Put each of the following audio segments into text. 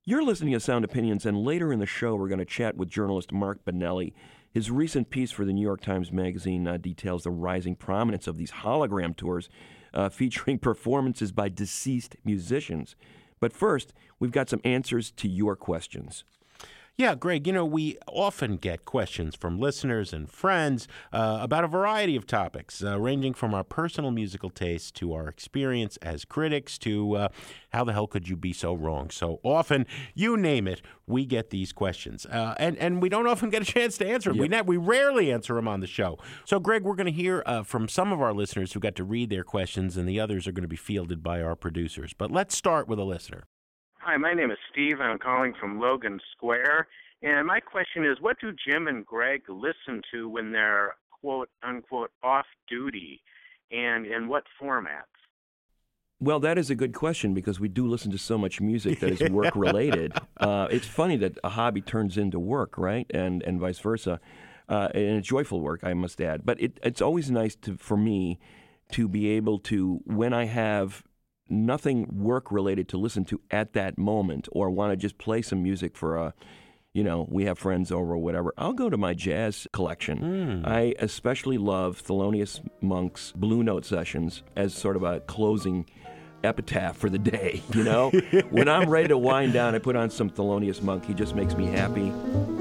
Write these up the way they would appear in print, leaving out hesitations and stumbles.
You're listening to Sound Opinions, and later in the show, we're going to chat with journalist Mark Bonelli. His recent piece for the New York Times Magazine details the rising prominence of these hologram tours featuring performances by deceased musicians. But first, we've got some answers to your questions. Yeah, Greg, we often get questions from listeners and friends about a variety of topics, ranging from our personal musical tastes to our experience as critics to how the hell could you be so wrong? So often, you name it, we get these questions. And we don't often get a chance to answer them. Yep. We rarely answer them on the show. So, Greg, we're going to hear from some of our listeners who got to read their questions, and the others are going to be fielded by our producers. But let's start with a listener. Hi, my name is Steve. I'm calling from Logan Square. And my question is, what do Jim and Greg listen to when they're, quote, unquote, off-duty, and in what formats? Well, that is a good question because we do listen to so much music that is work-related. It's funny that a hobby turns into work, right, and vice versa, and it's joyful work, I must add. But it's always nice for me to be able to, when I have nothing work-related to listen to at that moment or want to just play some music for we have friends over or whatever, I'll go to my jazz collection. I especially love Thelonious Monk's Blue Note sessions as sort of a closing epitaph for the day, When I'm ready to wind down, I put on some Thelonious Monk. He just makes me happy.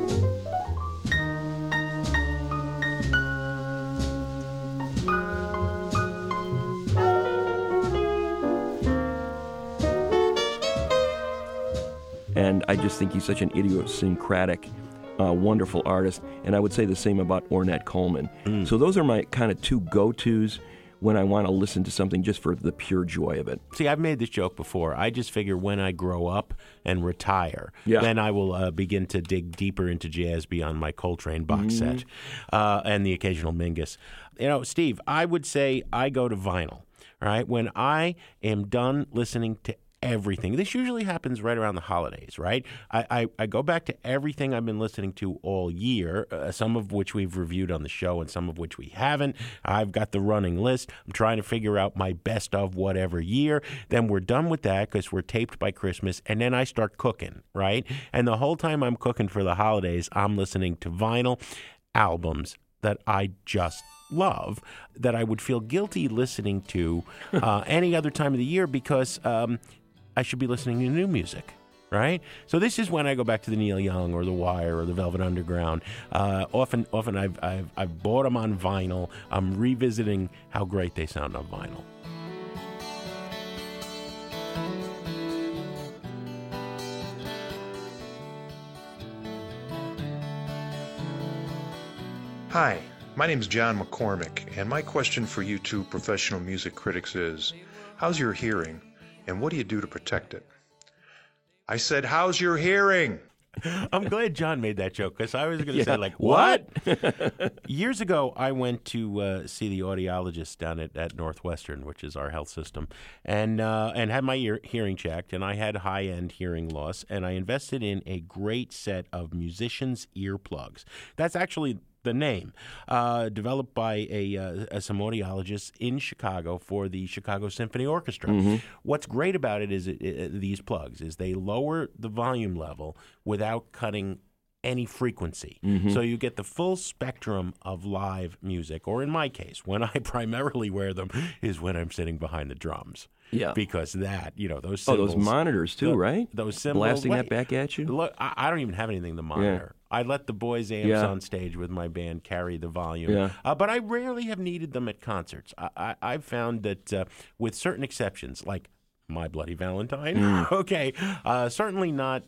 And I just think he's such an idiosyncratic, wonderful artist. And I would say the same about Ornette Coleman. So those are my kind of two go-tos when I want to listen to something just for the pure joy of it. See, I've made this joke before. I just figure when I grow up and retire, then I will begin to dig deeper into jazz beyond my Coltrane box set and the occasional Mingus. Steve, I would say I go to vinyl, right? When I am done listening to everything. This usually happens right around the holidays, right? I go back to everything I've been listening to all year, some of which we've reviewed on the show and some of which we haven't. I've got the running list. I'm trying to figure out my best of whatever year. Then we're done with that because we're taped by Christmas, and then I start cooking, right? And the whole time I'm cooking for the holidays, I'm listening to vinyl albums that I just love, that I would feel guilty listening to any other time of the year because I should be listening to new music, right? So this is when I go back to the Neil Young or the Wire or the Velvet Underground. Often I've bought them on vinyl. I'm revisiting how great they sound on vinyl. Hi, my name's John McCormick, and my question for you two professional music critics is, how's your hearing? And what do you do to protect it? I said, how's your hearing? I'm glad John made that joke because I was going to say, what? Years ago, I went to see the audiologist down at Northwestern, which is our health system, and had my hearing checked, and I had high-end hearing loss, and I invested in a great set of musicians' earplugs. That's actually the name, developed by some audiologists in Chicago for the Chicago Symphony Orchestra. What's great about it is these plugs is they lower the volume level without cutting any frequency. So you get the full spectrum of live music, or in my case, when I primarily wear them is when I'm sitting behind the drums. Yeah. Because those cymbals. Those monitors too, right? Those cymbals. Blasting that back at you? Look, I don't even have anything to monitor. I let the boys' amps on stage with my band carry the volume. But I rarely have needed them at concerts. I've found that with certain exceptions, like My Bloody Valentine, certainly not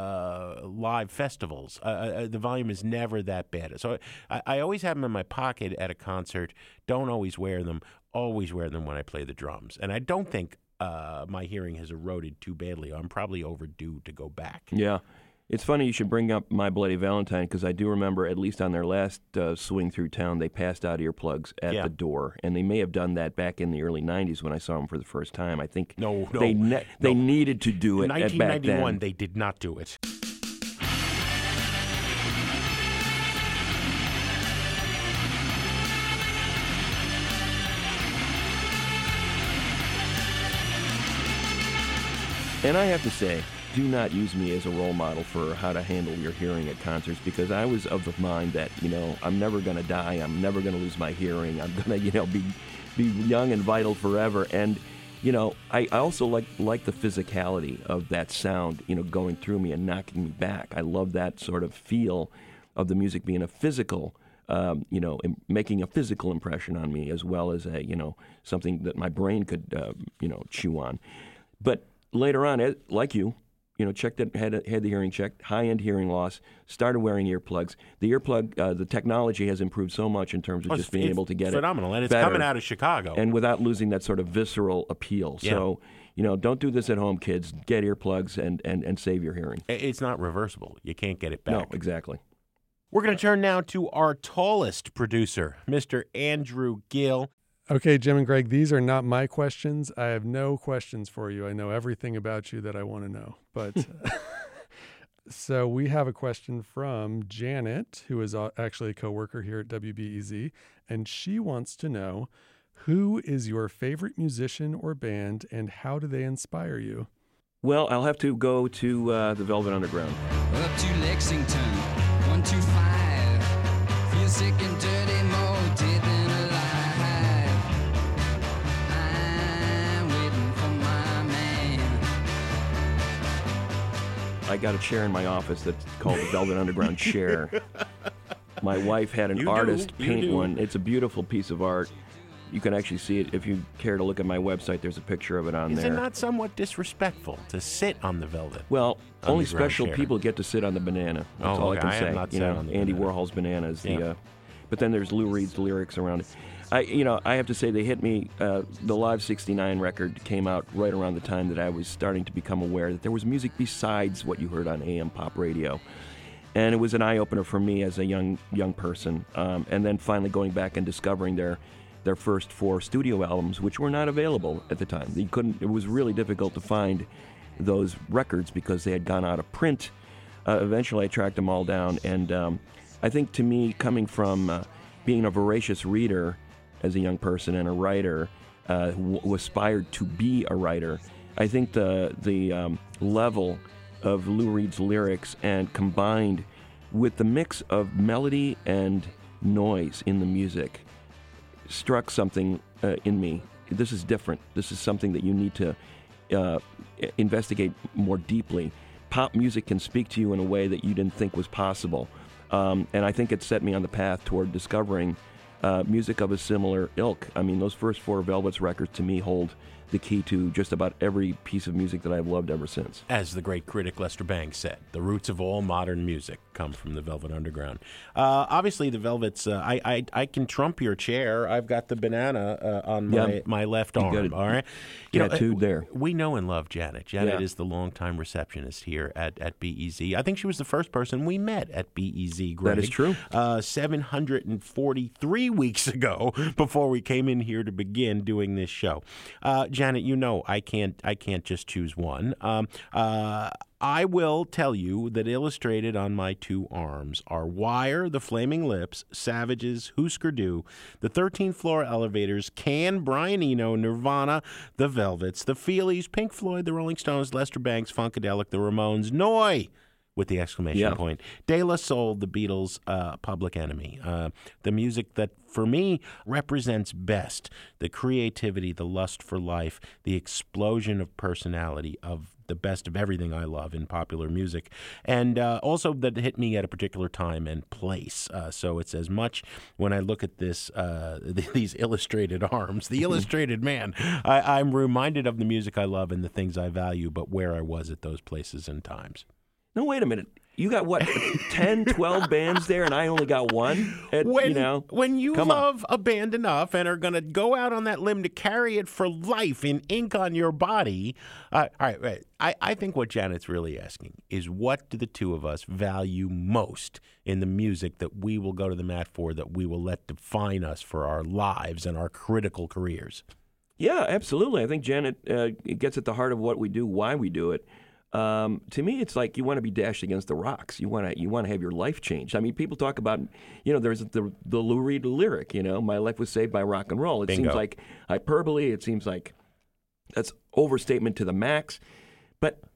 live festivals. The volume is never that bad. So I always have them in my pocket at a concert, don't always wear them, always wear them when I play the drums. And I don't think my hearing has eroded too badly. I'm probably overdue to go back. Yeah. It's funny you should bring up My Bloody Valentine because I do remember, at least on their last swing through town, they passed out earplugs at the door. And they may have done that back in the early 90s when I saw them for the first time. I think they needed to do it in 1991, back then. They did not do it. And I have to say, do not use me as a role model for how to handle your hearing at concerts, because I was of the mind that, I'm never going to die. I'm never going to lose my hearing. I'm going to, be young and vital forever. And, I also like the physicality of that sound, going through me and knocking me back. I love that sort of feel of the music being a physical, making a physical impression on me, as well as something that my brain could, chew on. But later on, like you, checked it, had the hearing checked, high-end hearing loss, started wearing earplugs. The earplug, the technology has improved so much in terms of just being able to get phenomenal. And it's better, coming out of Chicago. and without losing that sort of visceral appeal. Yeah. So, don't do this at home, kids. Get earplugs and save your hearing. It's not reversible. You can't get it back. No, exactly. We're going to turn now to our tallest producer, Mr. Andrew Gill. Okay, Jim and Greg, these are not my questions. I have no questions for you. I know everything about you that I want to know. But so we have a question from Janet, who is actually a coworker here at WBEZ, and she wants to know, who is your favorite musician or band, and how do they inspire you? Well, I'll have to go to the Velvet Underground. Up to Lexington, 125. Feel sick and dirty, more dead than alive. I'm waiting for my man. I got a chair in my office that's called the Velvet Underground chair. My wife had an artist paint one. It's a beautiful piece of art. You can actually see it if you care to look at my website. There's a picture of it on there. Is it not somewhat disrespectful to sit on the velvet? Well, only Underground special chair. people get to sit on the banana. That's all I okay. can I say. have not sat on the Andy banana. Warhol's banana is Yeah. the. But then there's Lou Reed's lyrics around it. I have to say they hit me. The Live '69 record came out right around the time that I was starting to become aware that there was music besides what you heard on AM pop radio. And it was an eye-opener for me as a young person. And then finally going back and discovering their first 4 studio albums, which were not available at the time. It was really difficult to find those records because they had gone out of print. Eventually I tracked them all down, and I think to me, coming from being a voracious reader as a young person and a writer who aspired to be a writer, I think the level of Lou Reed's lyrics, and combined with the mix of melody and noise in the music, struck something in me. This is different. This is something that you need to investigate more deeply. Pop music can speak to you in a way that you didn't think was possible. And I think it set me on the path toward discovering music of a similar ilk. I mean, those first 4 Velvets records to me hold the key to just about every piece of music that I've loved ever since. As the great critic Lester Bangs said, the roots of all modern music come from the Velvet Underground. Obviously, the Velvets, I can trump your chair. I've got the banana on my left arm, got it all right? tattooed there. We know and love Janet. Janet is the longtime receptionist here at BEZ. I think she was the first person we met at BEZ, Greg. That is true. 743 weeks ago, before we came in here to begin doing this show. Janet, I can't just choose one. I will tell you that illustrated on my 2 arms are Wire, The Flaming Lips, Savages, Husker Du, the 13th Floor Elevators, Can, Brian Eno, Nirvana, The Velvets, The Feelies, Pink Floyd, The Rolling Stones, Lester Bangs, Funkadelic, The Ramones, Noi! With the exclamation point. De La Soul, the Beatles, Public Enemy. The music that, for me, represents best the creativity, the lust for life, the explosion of personality of the best of everything I love in popular music. And also that hit me at a particular time and place. So it's as much when I look at this, these illustrated arms, the illustrated man, I'm reminded of the music I love and the things I value, but where I was at those places and times. No, wait a minute. You got, 10, 12 bands there, and I only got one? When you love a band enough and are going to go out on that limb to carry it for life in ink on your body, all right. I think what Janet's really asking is, what do the 2 of us value most in the music that we will go to the mat for, that we will let define us for our lives and our critical careers? Yeah, absolutely. I think Janet gets at the heart of what we do, why we do it. To me, it's like you want to be dashed against the rocks. You want to have your life changed. I mean, people talk about, there's the Lou Reed lyric, my life was saved by rock and roll. It Bingo. seems like hyperbole. It seems like that's overstatement to the max. But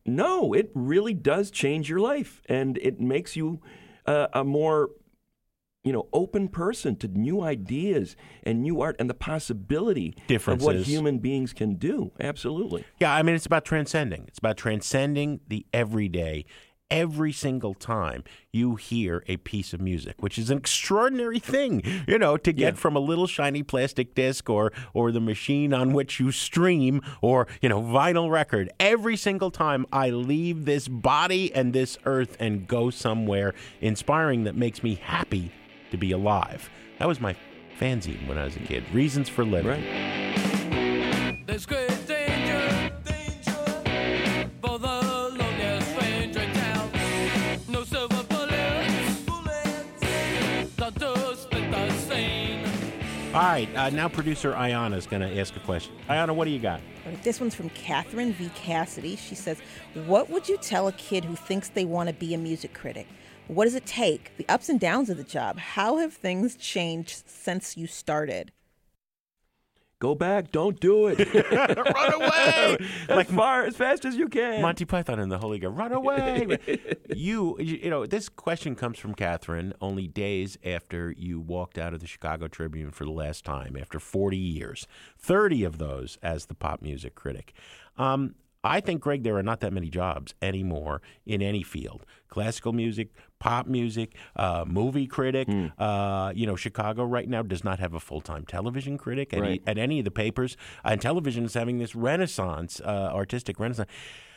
No, it really does change your life, and it makes you a more open person to new ideas and new art and the possibility of what human beings can do. Absolutely. Yeah, I mean, it's about transcending. It's about transcending the everyday. Every single time you hear a piece of music, which is an extraordinary thing, to get from a little shiny plastic disc or the machine on which you stream or, vinyl record. Every single time I leave this body and this earth and go somewhere inspiring that makes me happy to be alive. That was my fanzine when I was a kid. Reasons for Living. Right. There's great danger for the loneliest stranger in town. No silver bullets, not to split the scene. All right, now producer Ayana is going to ask a question. Ayana, what do you got? This one's from Catherine V. Cassidy. She says, what would you tell a kid who thinks they want to be a music critic? What does it take? The ups and downs of the job. How have things changed since you started? Go back. Don't do it. Run away. As fast as you can. Monty Python and the Holy Grail. Run away. This question comes from Catherine only days after you walked out of the Chicago Tribune for the last time, after 40 years, 30 of those as the pop music critic. I think, Greg, there are not that many jobs anymore in any field. Classical music, pop music, movie critic. Chicago right now does not have a full-time television critic at any of the papers. And television is having this renaissance, artistic renaissance.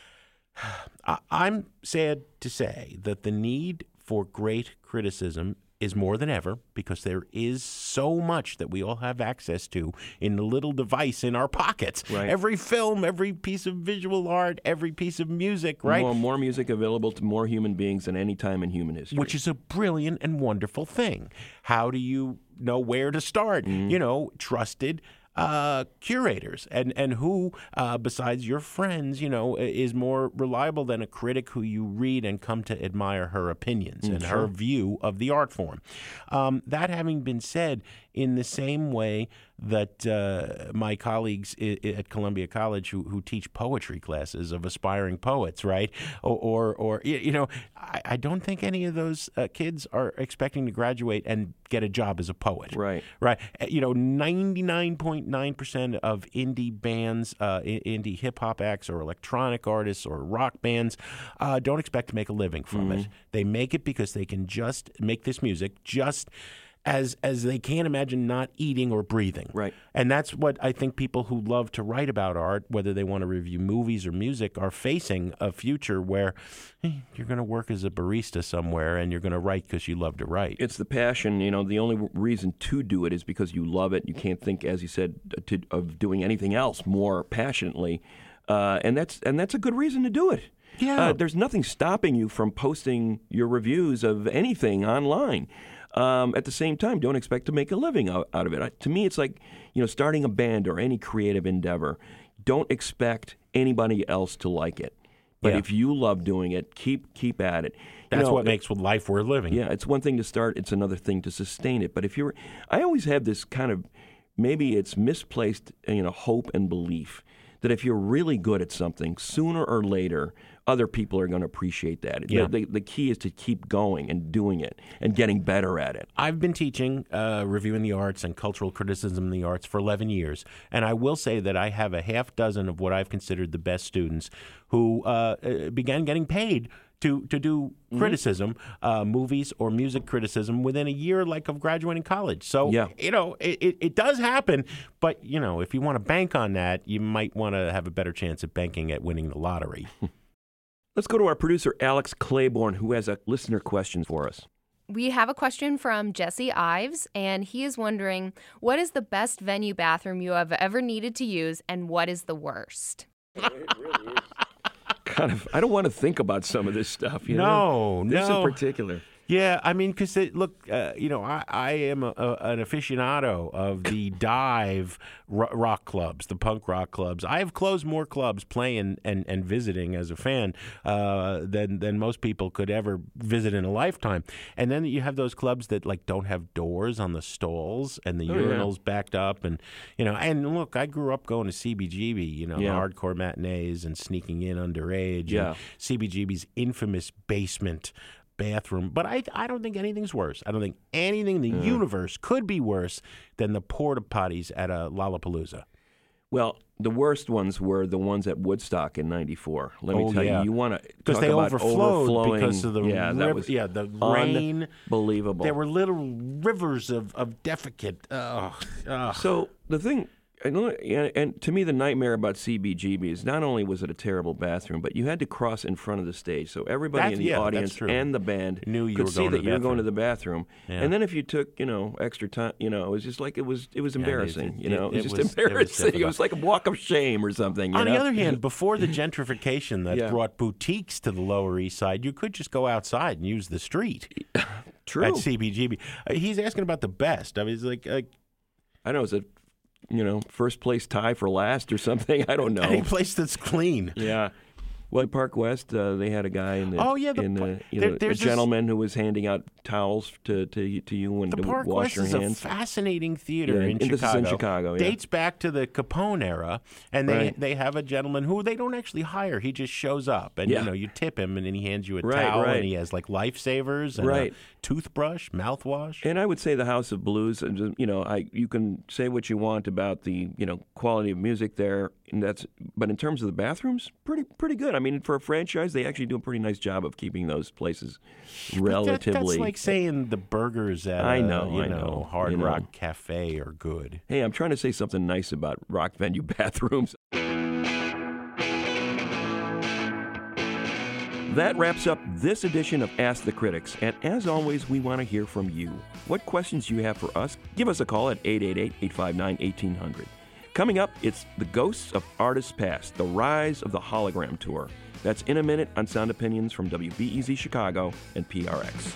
I'm sad to say that the need for great criticism is more than ever because there is so much that we all have access to in the little device in our pockets. Right. Every film, every piece of visual art, every piece of music, right? More music available to more human beings than any time in human history. Which is a brilliant and wonderful thing. How do you know where to start? Trusted curators and who besides your friends is more reliable than a critic who you read and come to admire her opinions and her view of the art form. That having been said, in the same way that my colleagues at Columbia College who teach poetry classes of aspiring poets, right? I don't think any of those kids are expecting to graduate and get a job as a poet. Right. 99.9% of indie bands, indie hip-hop acts or electronic artists or rock bands don't expect to make a living from it. They make it because they can just make this music just as they can't imagine not eating or breathing. Right. And that's what I think people who love to write about art, whether they want to review movies or music, are facing a future where you're going to work as a barista somewhere and you're going to write because you love to write. It's the passion. The only reason to do it is because you love it. You can't think, as you said, of doing anything else more passionately. And that's a good reason to do it. Yeah. There's nothing stopping you from posting your reviews of anything online. At the same time, don't expect to make a living out of it. To me, it's like, starting a band or any creative endeavor. Don't expect anybody else to like it. But if you love doing it, keep at it. That's what makes life worth living. Yeah, it's one thing to start. It's another thing to sustain it. But I always have this kind of, maybe it's misplaced, hope and belief that if you're really good at something, sooner or later, other people are going to appreciate that. Yeah. The key is to keep going and doing it and getting better at it. I've been teaching reviewing the arts and cultural criticism in the arts for 11 years, and I will say that I have a half dozen of what I've considered the best students who began getting paid to do criticism, movies or music criticism within a year of graduating college. So, it does happen, but, if you want to bank on that, you might want to have a better chance at banking at winning the lottery. Let's go to our producer, Alex Claiborne, who has a listener question for us. We have a question from Jesse Ives, and he is wondering, what is the best venue bathroom you have ever needed to use, and what is the worst? It really is. I don't want to think about some of this stuff. No. This in particular. Yeah, I mean, because look, I am an aficionado of the dive rock clubs, the punk rock clubs. I have closed more clubs playing and visiting as a fan than most people could ever visit in a lifetime. And then you have those clubs that like don't have doors on the stalls and the urinals backed up, and and look, I grew up going to CBGB, hardcore matinees and sneaking in underage. Yeah. And CBGB's infamous basement bathroom, but I don't think anything's worse. I don't think anything in the universe could be worse than the porta potties at a Lollapalooza. Well, the worst ones were the ones at Woodstock in '94. Let me tell you, you want to because they about overflowed because of the the rain. Unbelievable. There were little rivers of defecate. So the thing. And to me, the nightmare about CBGB is not only was it a terrible bathroom, but you had to cross in front of the stage, so everybody in the audience and the band could see that you were going to the bathroom. Yeah. And then if you took, extra time, it was just like it was embarrassing. It was just embarrassing. It was like a walk of shame or something. On the other hand, before the gentrification that brought boutiques to the Lower East Side, you could just go outside and use the street. True. At CBGB, he's asking about the best. I mean, it's like I know it's a. First place tie for last or something. I don't know. Any place that's clean. Yeah. Well, Park West, they had a guy in the a gentleman who was handing out towels to you and to wash your hands. The Park West is a fascinating theater in Chicago. This is in Chicago. Yeah. Dates back to the Capone era, and they have a gentleman who they don't actually hire. He just shows up, and you tip him, and then he hands you a towel, and he has like lifesavers and a toothbrush, mouthwash. And I would say the House of Blues. You can say what you want about the quality of music there, but in terms of the bathrooms, pretty good. I mean, for a franchise, they actually do a pretty nice job of keeping those places relatively. That's like saying the burgers at Hard Rock Cafe are good. Hey, I'm trying to say something nice about rock venue bathrooms. That wraps up this edition of Ask the Critics. And as always, we want to hear from you. What questions you have for us? Give us a call at 888-859-1800. Coming up, it's The Ghosts of Artists Past, the rise of the hologram tour. That's in a minute on Sound Opinions from WBEZ Chicago and PRX.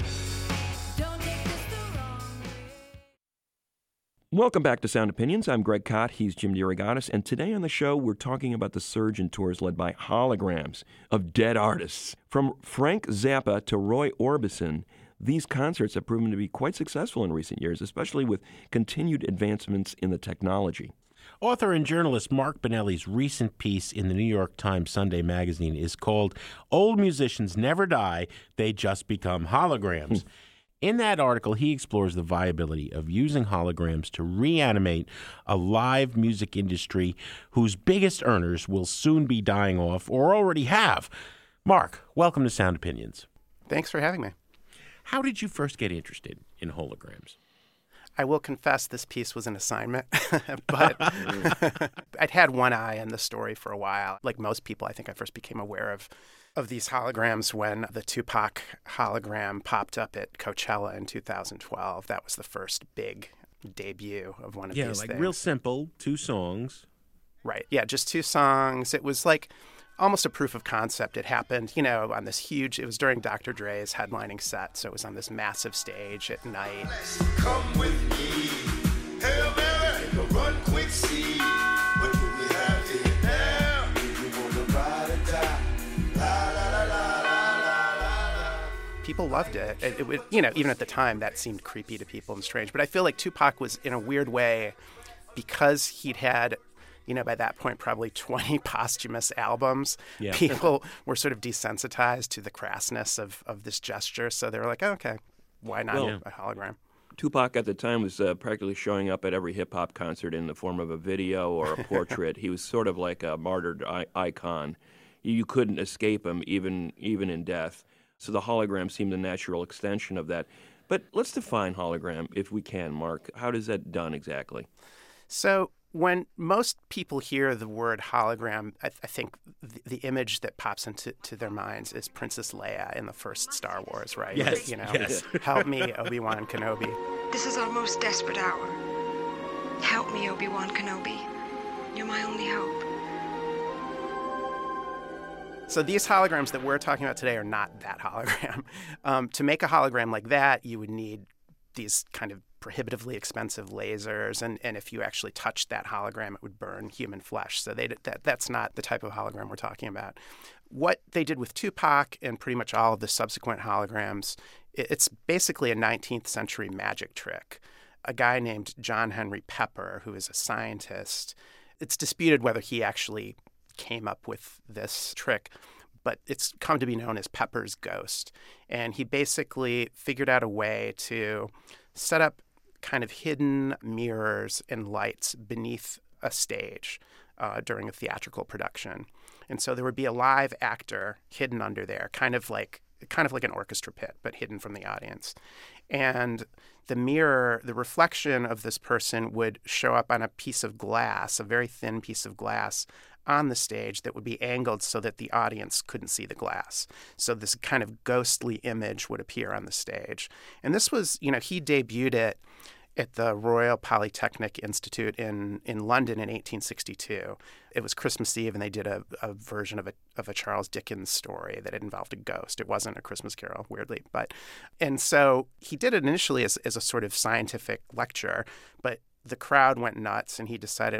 Welcome back to Sound Opinions. I'm Greg Kot. He's Jim DeRogatis. And today on the show, we're talking about the surge in tours led by holograms of dead artists. From Frank Zappa to Roy Orbison, these concerts have proven to be quite successful in recent years, especially with continued advancements in the technology. Author and journalist Mark Bonelli's recent piece in the New York Times Sunday magazine is called Old Musicians Never Die, They Just Become Holograms. In that article, he explores the viability of using holograms to reanimate a live music industry whose biggest earners will soon be dying off or already have. Mark, welcome to Sound Opinions. Thanks for having me. How did you first get interested in holograms? I will confess this piece was an assignment, but I'd had one eye on the story for a while. Like most people, I think I first became aware of these holograms when the Tupac hologram popped up at Coachella in 2012. That was the first big debut of one of these things. Real simple, 2 songs. Right. Yeah, just 2 songs. It was like almost a proof of concept. It happened, on this huge, it was during Dr. Dre's headlining set, so it was on this massive stage at night. Come with me, Hail Mary, run quick, see, what do we have here now? You want to ride or die, la la la la la la. People loved it. It would, even at the time, that seemed creepy to people and strange, but I feel like Tupac was, in a weird way, because he'd had by that point, probably 20 posthumous albums. Yeah. People were sort of desensitized to the crassness of this gesture. So they were like, okay, why not a hologram? Tupac at the time was practically showing up at every hip-hop concert in the form of a video or a portrait. He was sort of like a martyred icon. You couldn't escape him, even in death. So the hologram seemed a natural extension of that. But let's define hologram, if we can, Mark. How does that done exactly? So when most people hear the word hologram, I think the image that pops into their minds is Princess Leia in the first Star Wars, right? Yes, yes. Help me, Obi-Wan Kenobi. This is our most desperate hour. Help me, Obi-Wan Kenobi. You're my only hope. So these holograms that we're talking about today are not that hologram. To make a hologram like that, you would need these kind of prohibitively expensive lasers, and if you actually touched that hologram, it would burn human flesh. So that's not the type of hologram we're talking about. What they did with Tupac and pretty much all of the subsequent holograms, it's basically a 19th century magic trick. A guy named John Henry Pepper, who is a scientist, it's disputed whether he actually came up with this trick, but it's come to be known as Pepper's Ghost. And he basically figured out a way to set up kind of hidden mirrors and lights beneath a stage during a theatrical production. And so there would be a live actor hidden under there, kind of like an orchestra pit, but hidden from the audience. And the mirror, the reflection of this person would show up on a piece of glass, a very thin piece of glass on the stage that would be angled so that the audience couldn't see the glass. So this kind of ghostly image would appear on the stage. And this was, he debuted it at the Royal Polytechnic Institute in London in 1862. It was Christmas Eve, and they did a version of a Charles Dickens story that involved a ghost. It wasn't A Christmas Carol, weirdly. And so he did it initially as a sort of scientific lecture, but the crowd went nuts, and he decided,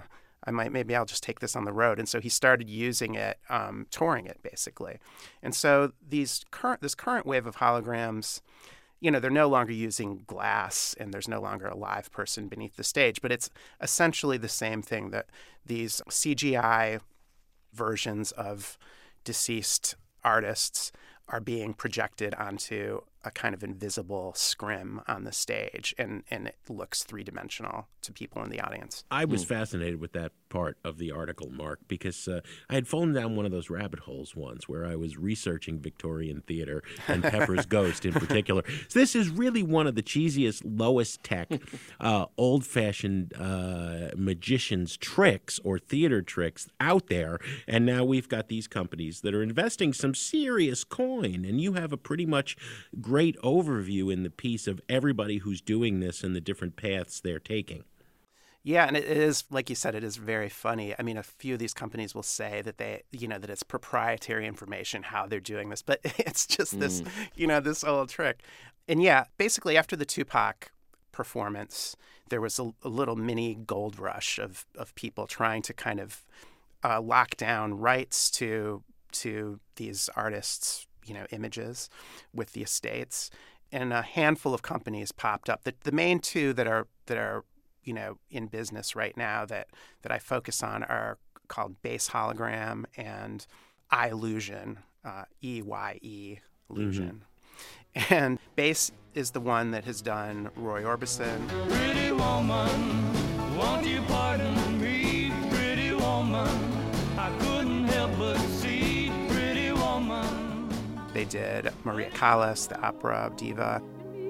maybe I'll just take this on the road. And so he started using it, touring it, basically. And so this current wave of holograms, they're no longer using glass and there's no longer a live person beneath the stage, but it's essentially the same thing, that these CGI versions of deceased artists are being projected onto a kind of invisible scrim on the stage, and it looks three-dimensional to people in the audience. I was fascinated with that part of the article, Mark, because I had fallen down one of those rabbit holes once where I was researching Victorian theater and Pepper's Ghost in particular. So this is really one of the cheesiest, lowest tech, old-fashioned magician's tricks or theater tricks out there, and now we've got these companies that are investing some serious coin, and you have a pretty much great overview in the piece of everybody who's doing this and the different paths they're taking. Yeah, and it is, like you said, it is very funny. I mean, a few of these companies will say that that it's proprietary information how they're doing this, but it's just this, this old trick. And yeah, basically after the Tupac performance, there was a little mini gold rush of people trying to kind of lock down rights to these artists' images with the estates, and a handful of companies popped up. The main two that are in business right now that I focus on are called Base Hologram and Illusion, EYE Illusion. Mm-hmm. And Base is the one that has done Roy Orbison. Pretty woman, won't you pardon me? Pretty woman, I couldn't help but see. Pretty woman. They did Maria Callas, the opera diva.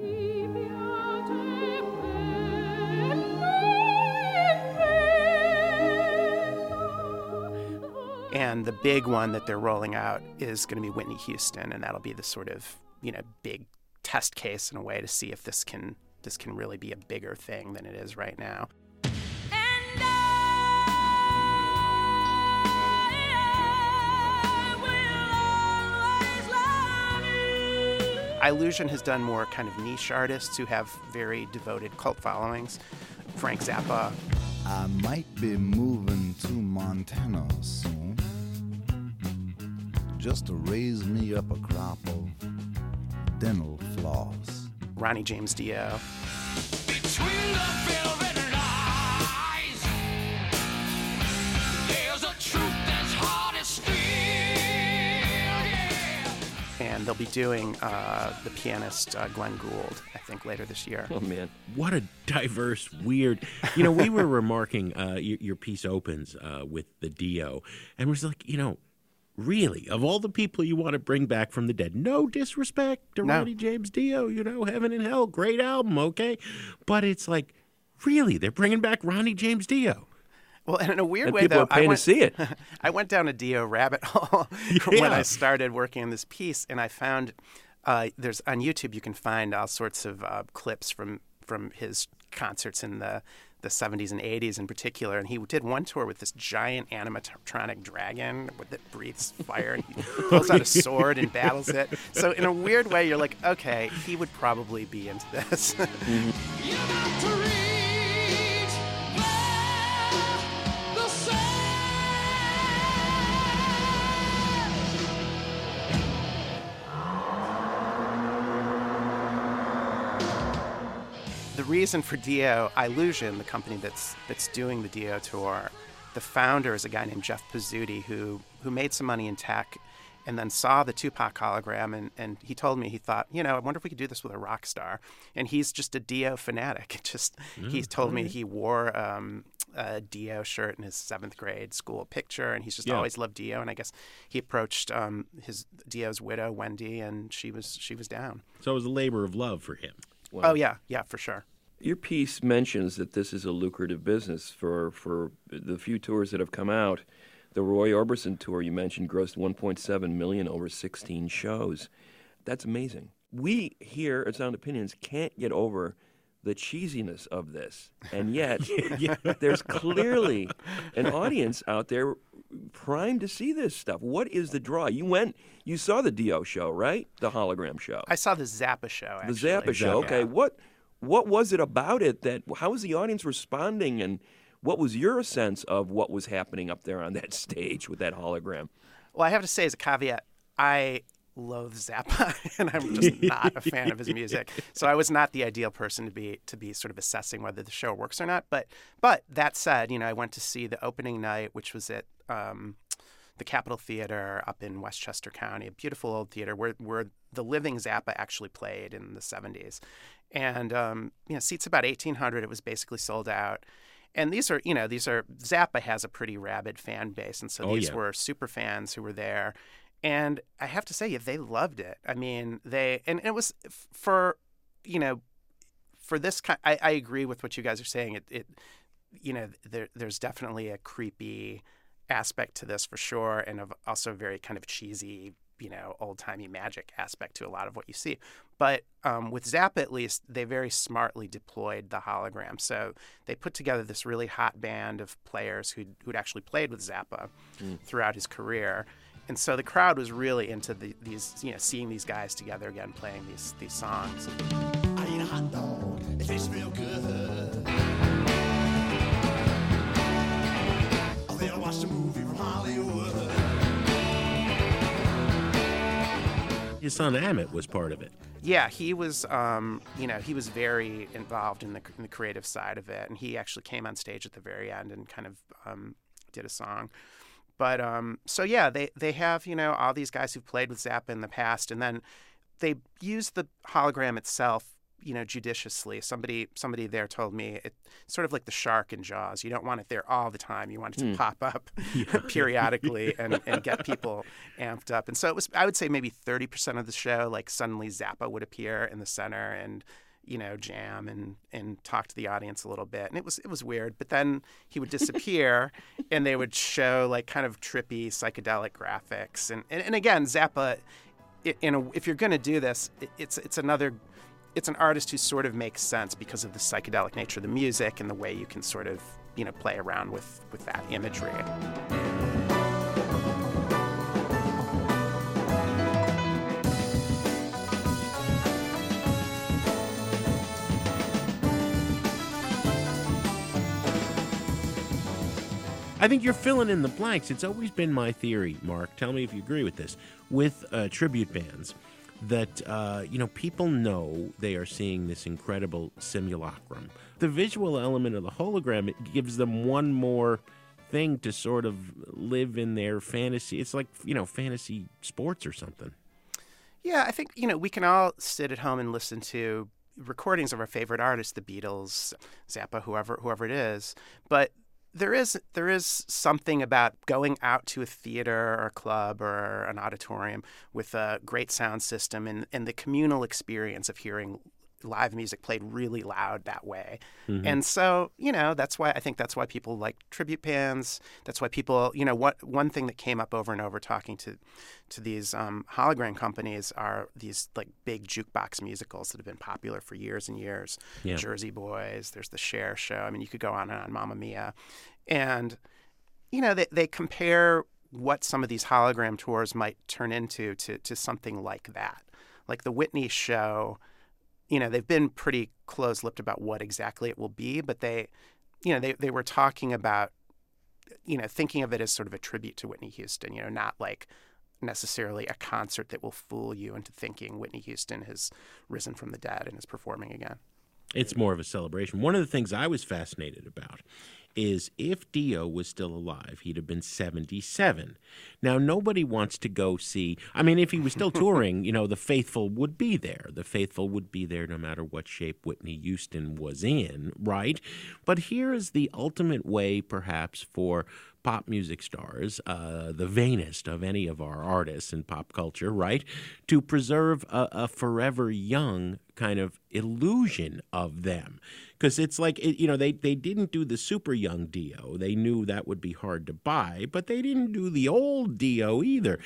And the big one that they're rolling out is going to be Whitney Houston, and that'll be the sort of, big test case in a way to see if this can really be a bigger thing than it is right now. Illusion has done more kind of niche artists who have very devoted cult followings. Frank Zappa. I might be moving to Montana soon, just to raise me up a crop of dental floss. Ronnie James Dio. Between the velvet lies, there's a truth that's hard as steel. And they'll be doing the pianist Glenn Gould, I think, later this year. Oh, man. What a diverse, weird... we were remarking, your piece opens with the Dio, and was like, really, of all the people you want to bring back from the dead, no disrespect to Ronnie James Dio, Heaven and Hell, great album, okay? But it's like, really, they're bringing back Ronnie James Dio. Well, and in a weird way, people though, are paying to see it. I went down a Dio rabbit hole when I started working on this piece, and I found there's on YouTube you can find all sorts of clips from his concerts in the the 70s and 80s in particular. And he did one tour with this giant animatronic dragon that breathes fire, and he pulls out a sword and battles it. So in a weird way, you're like, okay, he would probably be into this. The reason for Dio, Illusion, the company that's doing the Dio tour, the founder is a guy named Jeff Pizzuti who made some money in tech and then saw the Tupac hologram, and he told me, he thought, I wonder if we could do this with a rock star. And he's just a Dio fanatic. He told me he wore a Dio shirt in his 7th grade school picture, and he's just always loved Dio. And I guess he approached his Dio's widow, Wendy, and she was down. So it was a labor of love for him. Wow. Oh, yeah, for sure. Your piece mentions that this is a lucrative business for the few tours that have come out. The Roy Orbison tour you mentioned grossed $1.7 million over 16 shows. That's amazing. We here at Sound Opinions can't get over the cheesiness of this, and yet there's clearly an audience out there primed to see this stuff. What is the draw? You saw the Dio show, right? The hologram show. I saw the Zappa show, actually. The Zappa show, okay. What was it about it how was the audience responding, and what was your sense of what was happening up there on that stage with that hologram? Well, I have to say as a caveat, I loathe Zappa, and I'm just not a fan of his music. So I was not the ideal person to be sort of assessing whether the show works or not. But that said, I went to see the opening night, which was at the Capitol Theater up in Westchester County, a beautiful old theater where the living Zappa actually played in the 70s. And seats about 1,800. It was basically sold out. And these are Zappa has a pretty rabid fan base, and so these were super fans who were there. And I have to say, they loved it. I mean, and it was for this kind. I agree with what you guys are saying. There's definitely a creepy aspect to this for sure, and also a very kind of cheesy, old-timey magic aspect to a lot of what you see. But with Zappa, at least, they very smartly deployed the hologram. So they put together this really hot band of players who'd actually played with Zappa throughout his career. And so the crowd was really into these, seeing these guys together again, playing these songs. I eat a hot dog. It tastes real good. Oh, then I watched a movie from Hollywood. His son Amit was part of it. Yeah, he was. He was very involved in the creative side of it, and he actually came on stage at the very end and kind of did a song. But they have all these guys who've played with Zappa in the past, and then they use the hologram itself judiciously. Somebody there told me it's sort of like the shark in Jaws. You don't want it there all the time. You want it to pop up periodically and get people amped up. And so it was, I would say maybe 30% of the show, like suddenly Zappa would appear in the center and jam and talk to the audience a little bit. And it was weird. But then he would disappear and they would show like kind of trippy psychedelic graphics. And again, Zappa, if you're going to do this, it's an artist who sort of makes sense because of the psychedelic nature of the music and the way you can sort of, play around with that imagery. I think you're filling in the blanks. It's always been my theory, Mark. Tell me if you agree with this. With tribute bands, that people know they are seeing this incredible simulacrum. The visual element of the hologram, it gives them one more thing to sort of live in their fantasy. It's like fantasy sports or something. Yeah, I think we can all sit at home and listen to recordings of our favorite artists, the Beatles, Zappa, whoever it is, but there is something about going out to a theater or a club or an auditorium with a great sound system and the communal experience of hearing live music played really loud that way. Mm-hmm. And so, that's why people like tribute bands. That's why people, one thing that came up over and over talking to these hologram companies are these like big jukebox musicals that have been popular for years and years. Yeah. Jersey Boys, there's the Cher Show. I mean, you could go on and on, Mamma Mia. And, they compare what some of these hologram tours might turn into to something like that. Like the Whitney show, they've been pretty close-lipped about what exactly it will be, but they were talking about, thinking of it as sort of a tribute to Whitney Houston, not like necessarily a concert that will fool you into thinking Whitney Houston has risen from the dead and is performing again. It's more of a celebration. One of the things I was fascinated about is if Dio was still alive, he'd have been 77. Now, nobody wants to go see – I mean, if he was still touring, the faithful would be there. The faithful would be there no matter what shape Whitney Houston was in, right? But here is the ultimate way, perhaps, for pop music stars, the vainest of any of our artists in pop culture, right, to preserve a forever young kind of illusion of them. Because it's like, they didn't do the super young Dio. They knew that would be hard to buy, but they didn't do the old Dio either.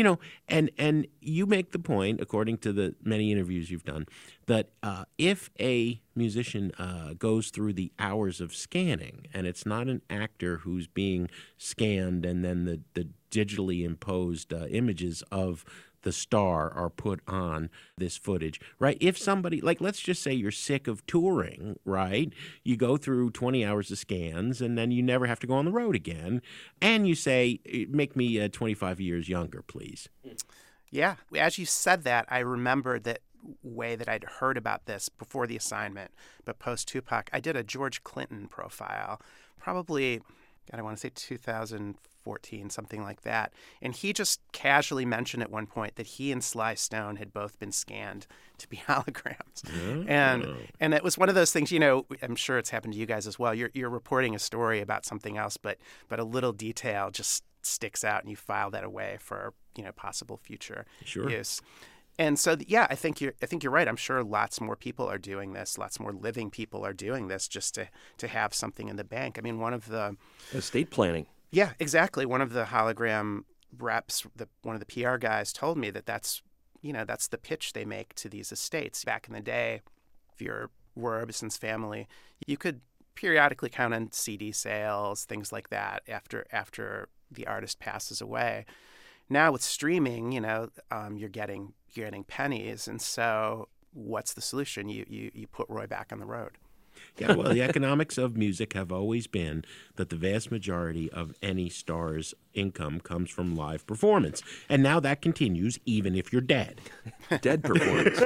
And you make the point, according to the many interviews you've done, that if a musician goes through the hours of scanning, and it's not an actor who's being scanned and then the digitally imposed images of the star are put on this footage, right? If somebody, like, let's just say you're sick of touring, right? You go through 20 hours of scans and then you never have to go on the road again. And you say, make me 25 years younger, please. Yeah. As you said that, I remembered that way that I'd heard about this before the assignment, but post-Tupac, I did a George Clinton profile, probably, I want to say 2014, something like that. And he just casually mentioned at one point that he and Sly Stone had both been scanned to be holograms. Oh. And it was one of those things, I'm sure it's happened to you guys as well. You're reporting a story about something else, but a little detail just sticks out and you file that away for, possible future use. And so, I think you're right. I'm sure lots more people are doing this. Lots more living people are doing this just to have something in the bank. I mean, one of the estate planning. Yeah, exactly. One of the hologram reps, one of the PR guys, told me that's the pitch they make to these estates. Back in the day, if you're Roy Orbison's family, you could periodically count on CD sales, things like that, after the artist passes away. Now with streaming, you're getting pennies, and so what's the solution? You put Roy back on the road. Yeah, well, the economics of music have always been that the vast majority of any star's income comes from live performance, and now that continues even if you're dead. Dead performance.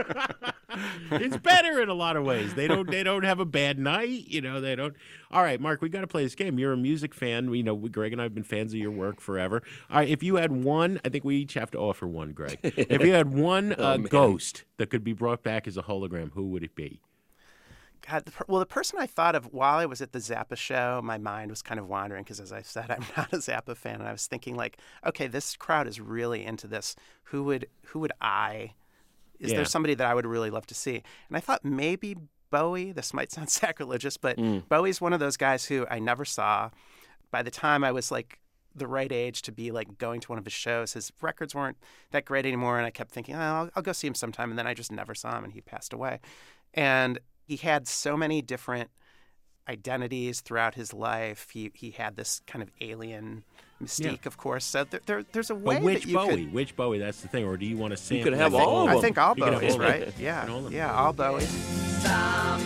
It's better in a lot of ways. They don't have a bad night. They don't. All right, Mark, we got to play this game. You're a music fan. Greg and I have been fans of your work forever. All right, if you had one, I think we each have to offer one, Greg. If you had one ghost that could be brought back as a hologram, who would it be? God, the person I thought of while I was at the Zappa show, my mind was kind of wandering because, as I said, I'm not a Zappa fan, and I was thinking like, okay, this crowd is really into this. Who would I? Is there somebody that I would really love to see? And I thought maybe Bowie. This might sound sacrilegious, but Bowie's one of those guys who I never saw. By the time I was like the right age to be like going to one of his shows, his records weren't that great anymore, and I kept thinking, I'll go see him sometime, and then I just never saw him, and he passed away. And he had so many different identities throughout his life. He had this kind of alien mystique, of course. So there's a way which that you Bowie? could... Which Bowie? That's the thing. Or do you want to sample? You could have all of them. I think all You could have Bowies, all of them. right? Yeah, All of them. yeah, all Bowies. Some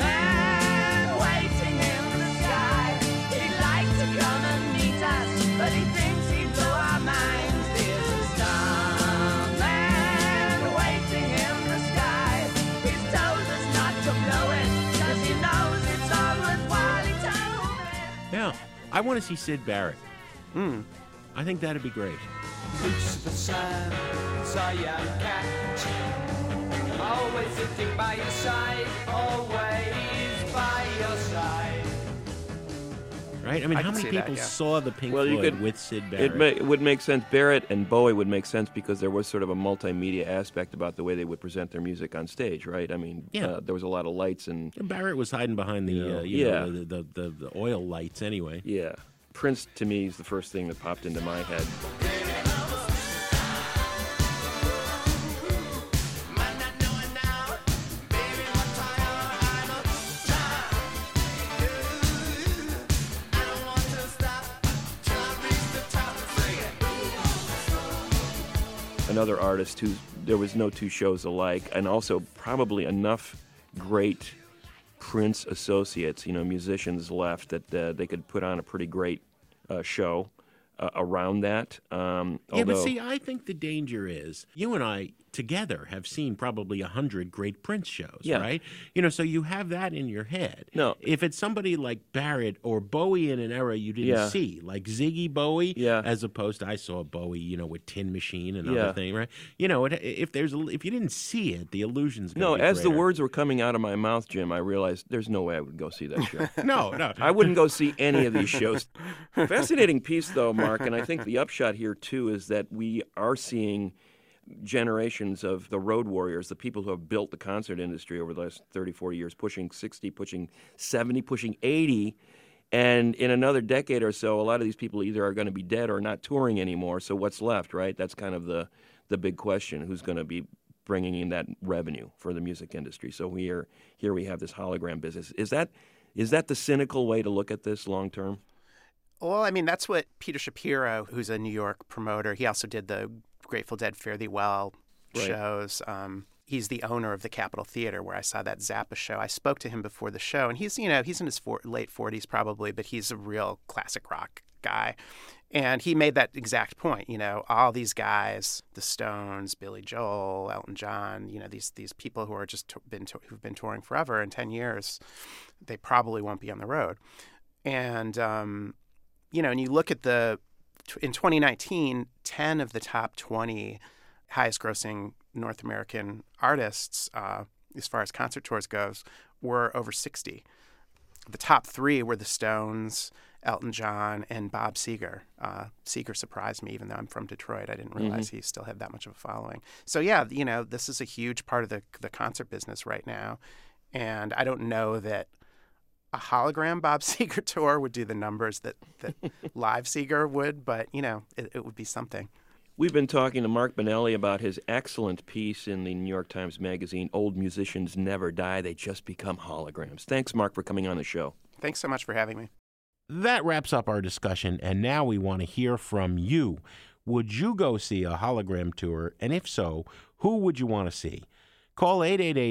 man waiting in the sky. He'd like to come and meet us, but he thinks he'd blow our minds. There's a star man waiting in the sky. He's told us not to blow it, 'cause he knows it's all worthwhile. He told me. Yeah, I want to see Syd Barrett. I think that'd be great. Lucifer Sam, cyan cat, always sitting by your side, always by your side. right? I mean, I how can many see that, people yeah. saw the Pink Well, you Floyd could- with Sid Barrett? It would make sense. Barrett and Bowie would make sense because there was sort of a multimedia aspect about the way they would present their music on stage, right? I mean, Yeah. there was a lot of lights and Barrett was hiding behind the the oil lights anyway. yeah. Prince to me is the first thing that popped into my head. Another artist who there was no two shows alike, and also probably enough great Prince associates, musicians left that they could put on a pretty great show around that. Yeah, but Although- see, I think the danger is you and I together have seen probably 100 great Prince shows, Yeah. right? So you have that in your head. No. If it's somebody like Barrett or Bowie in an era you didn't Yeah. see, like Ziggy Bowie, Yeah. as opposed to I saw Bowie, with Tin Machine and Yeah. other thing, right? If you didn't see it, the illusion's No, going to be as the greater. words were coming out of my mouth, Jim, I realized there's no way I would go see that show. No. I wouldn't go see any of these shows. Fascinating piece, though, Mark, and I think the upshot here, too, is that we are seeing generations of the road warriors, the people who have built the concert industry over the last 30, 40 years, pushing 60, pushing 70, pushing 80. And in another decade or so, a lot of these people either are going to be dead or not touring anymore. So what's left, right? That's kind of the big question. Who's going to be bringing in that revenue for the music industry? So here we have this hologram business. Is that the cynical way to look at this long term? Well, I mean, that's what Peter Shapiro, who's a New York promoter, he also did the Grateful Dead Fare Thee Well shows. He's the owner of the Capitol Theater, where I saw that Zappa show. I spoke to him before the show, and he's in his late 40s probably, but he's a real classic rock guy. And he made that exact point. All these guys, the Stones, Billy Joel, Elton John, these people who are who've been touring forever, in 10 years, they probably won't be on the road. And and you look at in 2019, 10 of the top 20 highest-grossing North American artists, as far as concert tours goes, were over 60. The top 3 were the Stones, Elton John, and Bob Seger. Seger surprised me, even though I'm from Detroit. I didn't realize he still had that much of a following. So yeah, this is a huge part of the concert business right now, and I don't know that a hologram Bob Seger tour would do the numbers that live Seger would, but it would be something. We've been talking to Mark Bonelli about his excellent piece in the New York Times Magazine, Old Musicians Never Die, They Just Become Holograms. Thanks, Mark, for coming on the show. Thanks so much for having me. That wraps up our discussion, and now we want to hear from you. Would you go see a hologram tour? And if so, who would you want to see? Call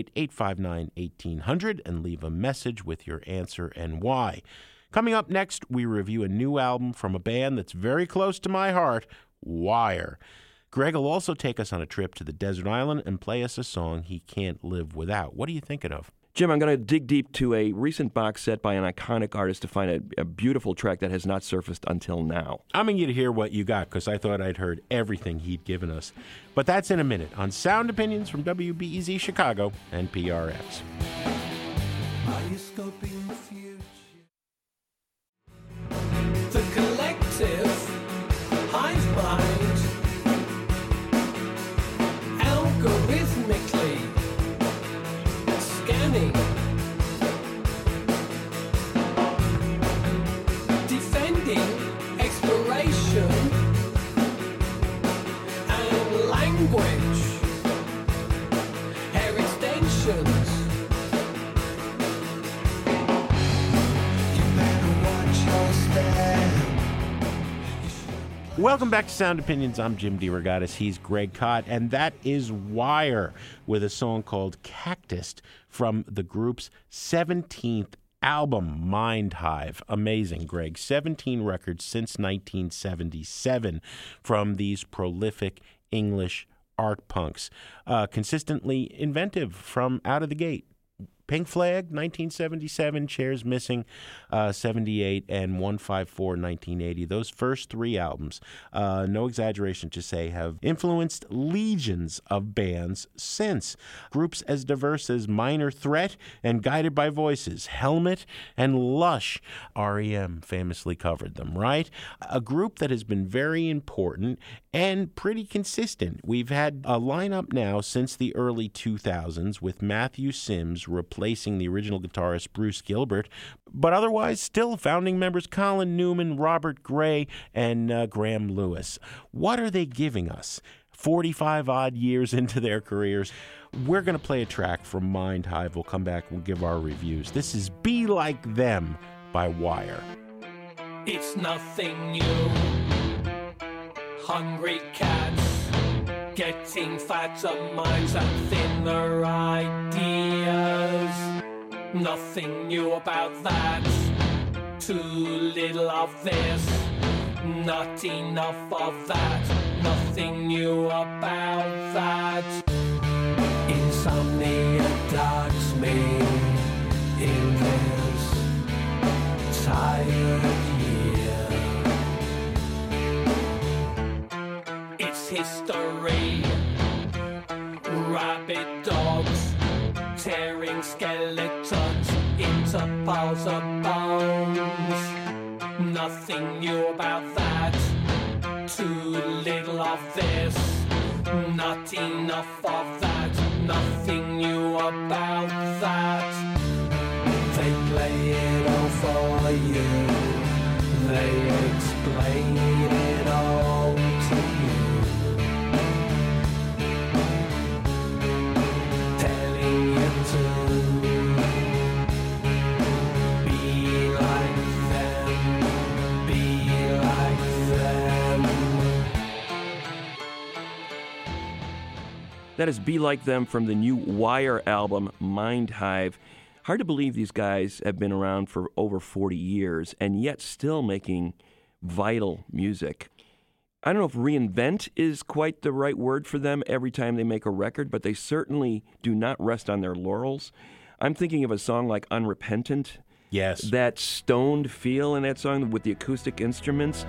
888-859-1800 and leave a message with your answer and why. Coming up next, we review a new album from a band that's very close to my heart, Wire. Greg will also take us on a trip to the desert island and play us a song he can't live without. What are you thinking of? Jim, I'm going to dig deep to a recent box set by an iconic artist to find a beautiful track that has not surfaced until now. I'm eager to hear what you got because I thought I'd heard everything he'd given us. But that's in a minute on Sound Opinions from WBEZ Chicago and PRX. Are you scoping the future? The collective hides behind algorithmically scanning, defending exploration and language, hair extensions. Welcome back to Sound Opinions. I'm Jim DeRogatis. He's Greg Kot, and that is Wire with a song called Cactus from the group's 17th album, Mind Hive. Amazing, Greg. 17 records since 1977 from these prolific English art punks. Consistently inventive from out of the gate. Pink Flag, 1977, Chairs Missing, 78, and 154, 1980. Those first three albums, no exaggeration to say, have influenced legions of bands since. Groups as diverse as Minor Threat and Guided by Voices, Helmet, and Lush. R.E.M. famously covered them, right? A group that has been very important and pretty consistent. We've had a lineup now since the early 2000s with Matthew Sims replacing the original guitarist Bruce Gilbert, but otherwise still founding members Colin Newman, Robert Gray, and Graham Lewis. What are they giving us 45-odd years into their careers? We're going to play a track from Mind Hive. We'll come back and we'll give our reviews. This is Be Like Them by Wire. It's nothing new. Hungry cats getting fatter minds and thinner ideas. Nothing new about that. Too little of this. Not enough of that. Nothing new about that. Insomnia dogs me in this tired year. It's history. Rabid dogs tearing skeletons into piles of bones. Nothing new about that. Too little of this. Not enough of that. Nothing new about that. They play it all for you. They explain it all to you. Telling you to be like them. Be like them. That is Be Like Them from the new Wire album, Mind Hive. Hard to believe these guys have been around for over 40 years and yet still making vital music. I don't know if reinvent is quite the right word for them every time they make a record, but they certainly do not rest on their laurels. I'm thinking of a song like Unrepentant. Yes. That stoned feel in that song with the acoustic instruments.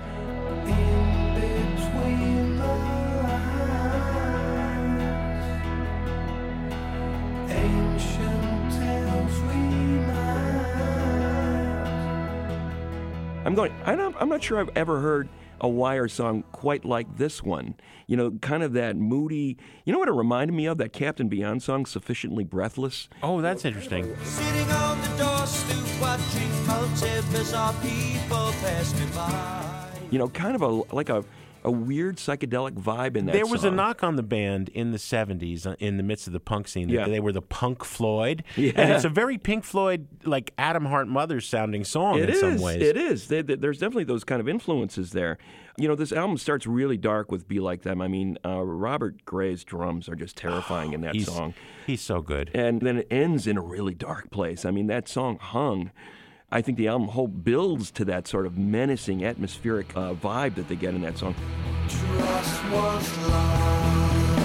I'm not sure I've ever heard a Wire song quite like this one. You know, kind of that moody. You know what it reminded me of? That Captain Beyond song, Sufficiently Breathless. Oh, that's interesting. Sitting on the doorstep watching multi-bizarre people pass me by. You know, kind of a weird psychedelic vibe in that There was song. a knock on the band in the 70s in the midst of the punk scene. Yeah. They were the Punk Floyd. Yeah. And it's a very Pink Floyd, like Adam Hart Mothers sounding song in some ways. It is. There's definitely those kind of influences there. You know, this album starts really dark with Be Like Them. I mean, Robert Gray's drums are just terrifying in that song. He's so good. And then it ends in a really dark place. I mean, that song Hung. I think the album whole builds to that sort of menacing, atmospheric vibe that they get in that song. Trust was lost.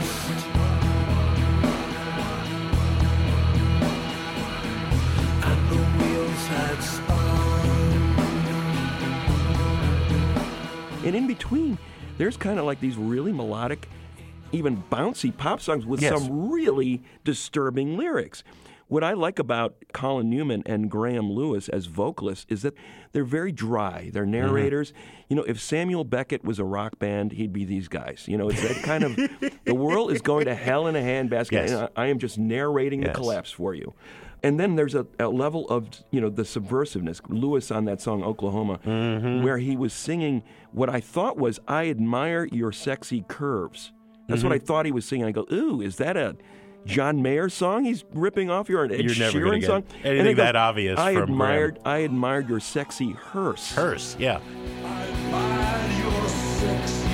And the wheels had spun. And in between, there's kind of like these really melodic, even bouncy pop songs with some really disturbing lyrics. What I like about Colin Newman and Graham Lewis as vocalists is that they're very dry. They're narrators. Mm-hmm. You know, if Samuel Beckett was a rock band, he'd be these guys. You know, it's that kind of, the world is going to hell in a handbasket, and I am just narrating the collapse for you. And then there's a level of, you know, the subversiveness. Lewis on that song, Oklahoma, where he was singing what I thought was, I admire your sexy curves. That's what I thought he was singing. I go, ooh, is that a John Mayer song he's ripping off here, an Ed Sheeran song? Anything that obvious I from Graham. I admired your sexy hearse. Hearse, yeah. I admired your sexy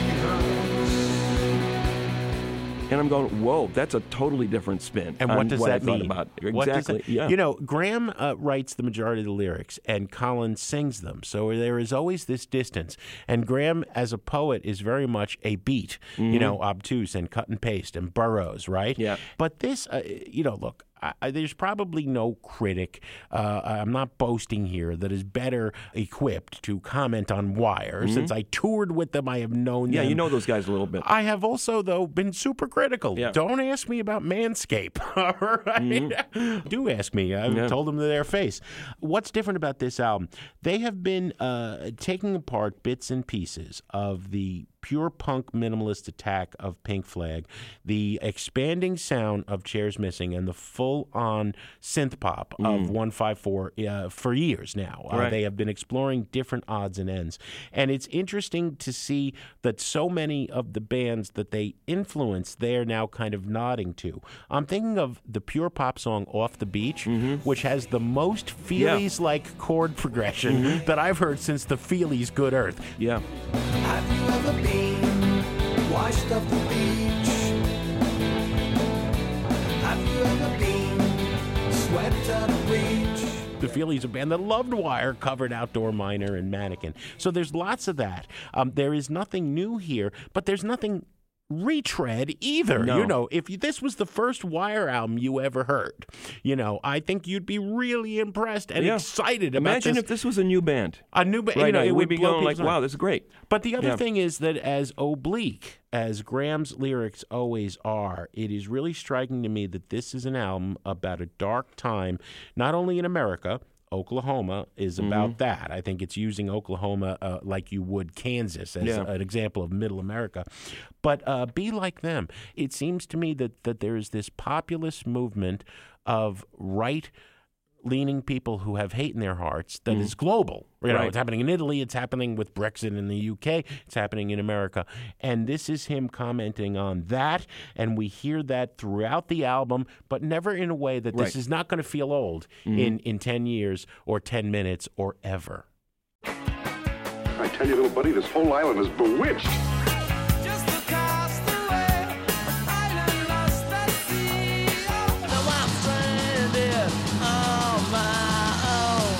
And I'm going, whoa, that's a totally different spin. And what does that I thought mean? about. Exactly, yeah. You know, Graham writes the majority of the lyrics, and Colin sings them. So there is always this distance. And Graham, as a poet, is very much a beat, you know, obtuse and cut and paste and burrows, right? Yeah. But this, you know, look, there's probably no critic, I'm not boasting here, that is better equipped to comment on Wire. Since I toured with them, I have known them. Yeah, you know those guys a little bit. I have also, though, been super critical. Yeah. Don't ask me about Manscaped, all right? Do ask me. I've told them to their face. What's different about this album? They have been taking apart bits and pieces of the pure punk minimalist attack of Pink Flag, the expanding sound of Chairs Missing, and the full-on synth pop of 154 for years now. Right. They have been exploring different odds and ends. And it's interesting to see that so many of the bands that they influence, they're now kind of nodding to. I'm thinking of the pure pop song Off the Beach, which has the most Feelies-like chord progression that I've heard since the Feelies' Good Earth. Yeah. Have you ever been washed off the beach? Have you ever been swept out of reach? The Feelies, a band that loved Wire, covered Outdoor Miner and Mannequin. So there's lots of that. There is nothing new here, but there's nothing retread either. No. You know, if this was the first Wire album you ever heard, you know, I think you'd be really impressed and excited about this. Imagine if this was a new band. A new band, Right you know, now, it we'd would be blow going like, people's wow, minds. this is great. But the other thing is that as oblique as Graham's lyrics always are, it is really striking to me that this is an album about a dark time, not only in America. Oklahoma is about that. I think it's using Oklahoma like you would Kansas as an example of middle America. But be like them. It seems to me that there is this populist movement of right-leaning people who have hate in their hearts that is global. You know, it's happening in Italy. It's happening with Brexit in the UK. It's happening in America. And this is him commenting on that, and we hear that throughout the album, but never in a way that this is not going to feel old in 10 years or 10 minutes or ever. I tell you, little buddy, this whole island is bewitched. Just across the way, an island lost at sea. Now I'm stranded on my own.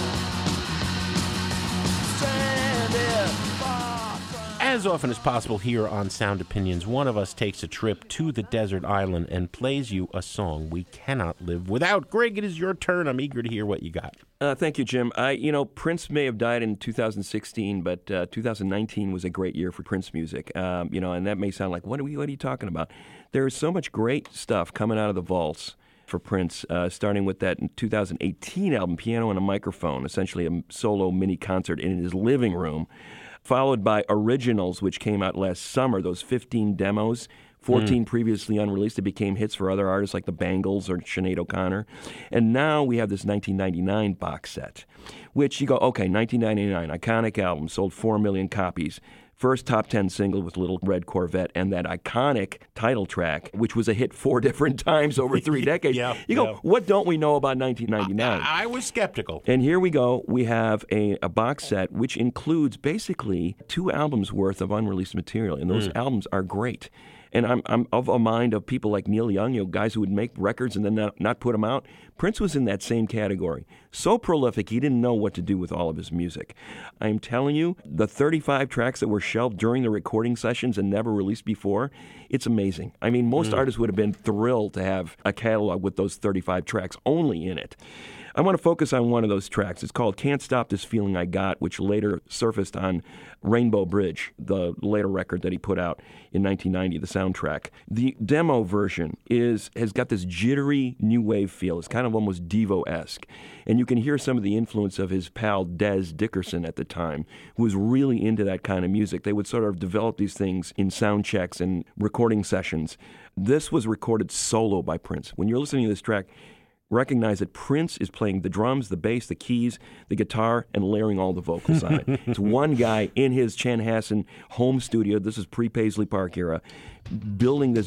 Stranded far from... As often as possible here on Sound Opinions, one of us takes a trip to the desert island and plays you a song we cannot live without. Greg, it is your turn. I'm eager to hear what you got. Thank you, Jim. Prince may have died in 2016, but 2019 was a great year for Prince music. And that may sound like, what are you talking about? There is so much great stuff coming out of the vaults for Prince, starting with that 2018 album, Piano and a Microphone, essentially a solo mini concert in his living room, followed by Originals, which came out last summer, those 15 demos, 14 previously unreleased that became hits for other artists like the Bangles or Sinead O'Connor. And now we have this 1999 box set, which you go, okay, 1999, iconic album, sold 4 million copies. First top 10 single with Little Red Corvette and that iconic title track, which was a hit 4 different times over 3 decades. You go, what don't we know about 1999? I was skeptical. And here we go. We have a box set which includes basically 2 albums worth of unreleased material, and those albums are great. And I'm of a mind of people like Neil Young, guys who would make records and then not put them out. Prince was in that same category. So prolific, he didn't know what to do with all of his music. I'm telling you, the 35 tracks that were shelved during the recording sessions and never released before, it's amazing. I mean, most artists would have been thrilled to have a catalog with those 35 tracks only in it. I want to focus on one of those tracks. It's called Can't Stop This Feeling I Got, which later surfaced on Rainbow Bridge, the later record that he put out in 1990, the soundtrack. The demo version has got this jittery new wave feel. It's kind of almost Devo-esque. And you can hear some of the influence of his pal Des Dickerson at the time, who was really into that kind of music. They would sort of develop these things in sound checks and recording sessions. This was recorded solo by Prince. When you're listening to this track, recognize that Prince is playing the drums, the bass, the keys, the guitar, and layering all the vocals on it. It's one guy in his Chanhassen home studio. This is pre-Paisley Park era, building this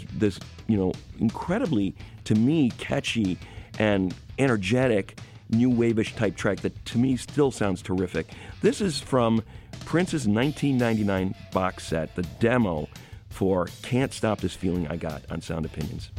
incredibly, to me, catchy and energetic new wave-ish type track that to me still sounds terrific. This is from Prince's 1999 box set, the demo for Can't Stop This Feeling I Got on Sound Opinions.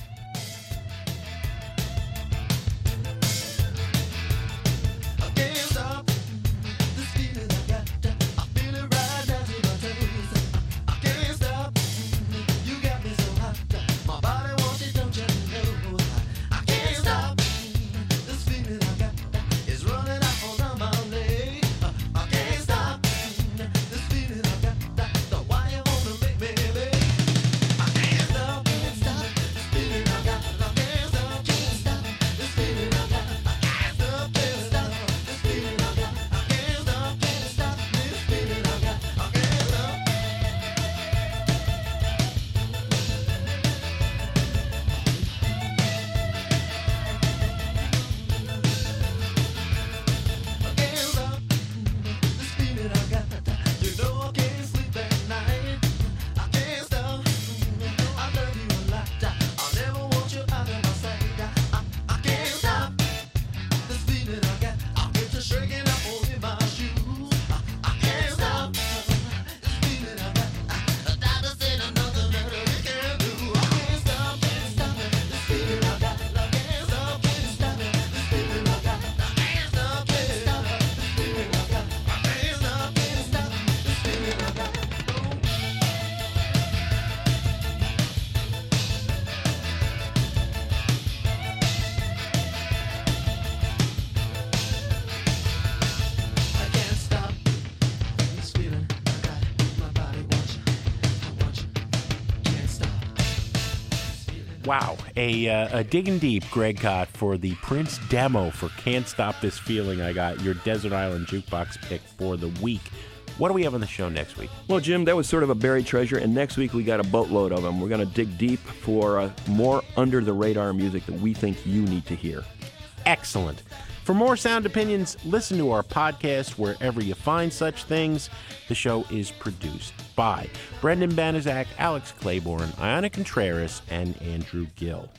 Wow, a digging deep, Greg Kot, for the Prince demo for Can't Stop This Feeling. I got your Desert Island Jukebox pick for the week. What do we have on the show next week? Well, Jim, that was sort of a buried treasure, and next week we got a boatload of them. We're going to dig deep for more under-the-radar music that we think you need to hear. Excellent. For more sound opinions, listen to our podcast wherever you find such things. The show is produced by Brendan Banaszak, Alex Claiborne, Ayana Contreras, and Andrew Gill.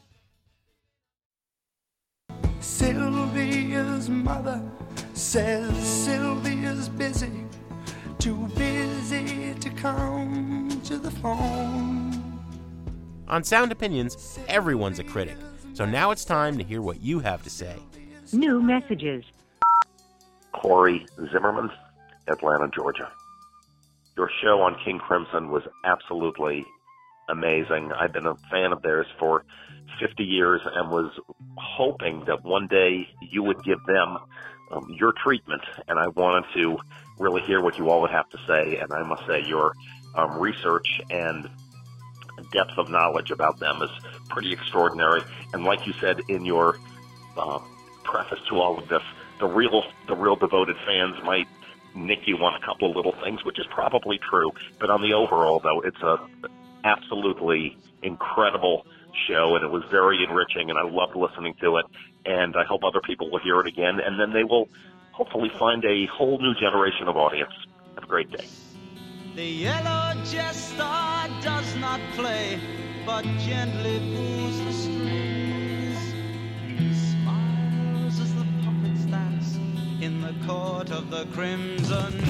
Sylvia's mother says Sylvia's busy, too busy to come to the phone. On Sound Opinions, everyone's a critic. So now it's time to hear what you have to say. New messages. Corey Zimmerman, Atlanta, Georgia. Your show on King Crimson was absolutely amazing. I've been a fan of theirs for 50 years and was hoping that one day you would give them your treatment, and I wanted to really hear what you all would have to say, and I must say your research and depth of knowledge about them is pretty extraordinary. And like you said in your preface to all of this, the real devoted fans might nick you on a couple of little things, which is probably true. But on the overall, though, it's a absolutely incredible show, and it was very enriching, and I loved listening to it. And I hope other people will hear it again, and then they will hopefully find a whole new generation of audience. Have a great day. The yellow jester does not play, but gently pulls the strings. He smiles as the puppets dance in the court of the crimson.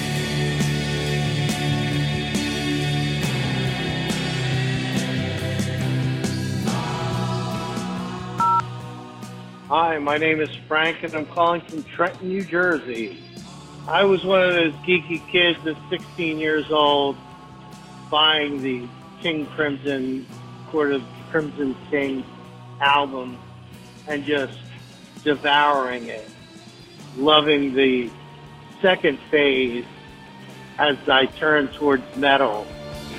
Hi, my name is Frank, and I'm calling from Trenton, New Jersey. I was one of those geeky kids at 16 years old buying the King Crimson, Court of Crimson King album and just devouring it, loving the second phase as I turned towards metal.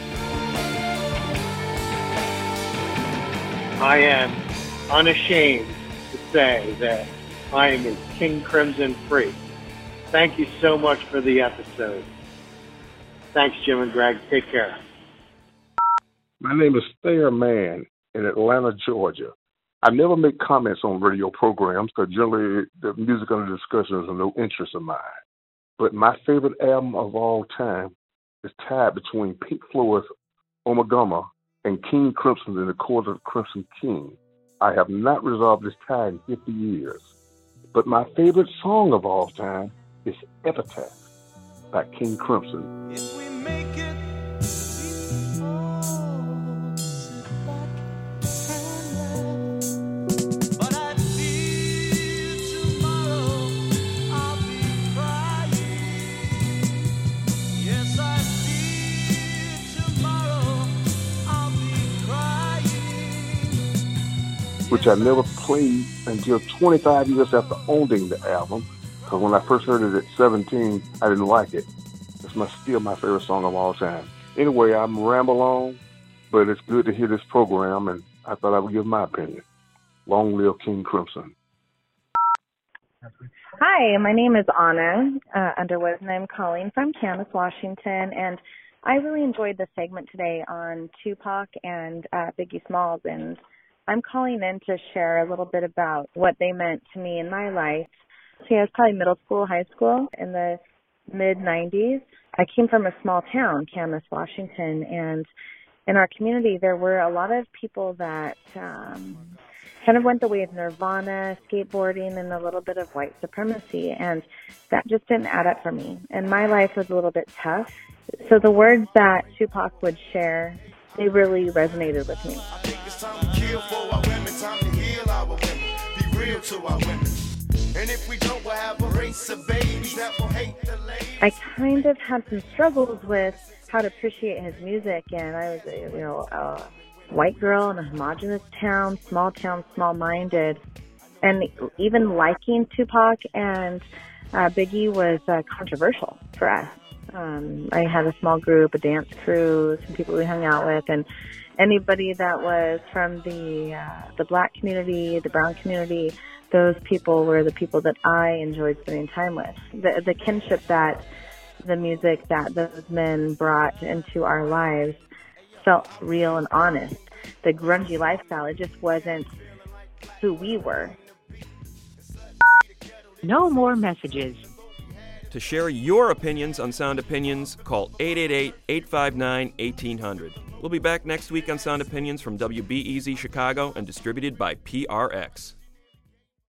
I am unashamed to say that I am a King Crimson freak. Thank you so much for the episode. Thanks, Jim and Greg. Take care. My name is Thayer Mann in Atlanta, Georgia. I never make comments on radio programs because generally the music under discussion is of no interest of mine. But my favorite album of all time is tied between Pink Floyd's Omagama and King Crimson in the Court of the Crimson King. I have not resolved this tie in 50 years. But my favorite song of all time is Epitaph by King Crimson. If we make it but I feel tomorrow I'll be crying. Yes, I feel tomorrow I'll be crying. Which I never played until 25 years after owning the album. Because when I first heard it at 17, I didn't like it. It's still my favorite song of all time. Anyway, I'm ramble on, but it's good to hear this program, and I thought I would give my opinion. Long live King Crimson. Hi, my name is Anna Underwood, and I'm calling from Camas, Washington. And I really enjoyed the segment today on Tupac and Biggie Smalls, and I'm calling in to share a little bit about what they meant to me in my life. So I was probably middle school, high school in the mid-'90s. I came from a small town, Camas, Washington, and in our community there were a lot of people that kind of went the way of Nirvana, skateboarding, and a little bit of white supremacy, and that just didn't add up for me. And my life was a little bit tough. So the words that Tupac would share, they really resonated with me. I think it's time to kill for our women, time to heal our women, be real to our women. And if we don't, we'll have a race of babies that will hate the ladies. I kind of had some struggles with how to appreciate his music, and I was a white girl in a homogenous town, small-minded, and even liking Tupac and Biggie was controversial for us. I had a small group, a dance crew, some people we hung out with, and anybody that was from the black community, the brown community, those people were the people that I enjoyed spending time with. The kinship that the music that those men brought into our lives felt real and honest. The grungy lifestyle, it just wasn't who we were. No more messages. To share your opinions on Sound Opinions, call 888-859-1800. We'll be back next week on Sound Opinions from WBEZ Chicago and distributed by PRX.